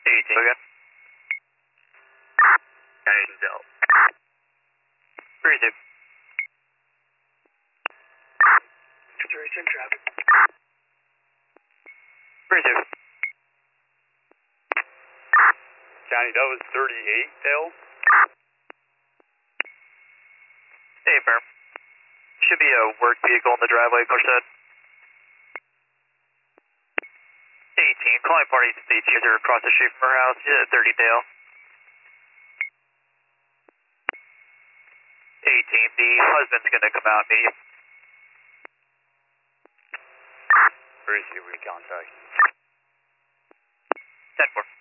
18. Okay. County Del. 32. Consideration traffic. 32. County, that was 38, Dale. Hey, firm. Should be a work vehicle in the driveway, push that. 18, calling party to the user across the street from her house, 30 Dale. 18, the husband's gonna come out and meet you. Where is he? We contact. 10-4.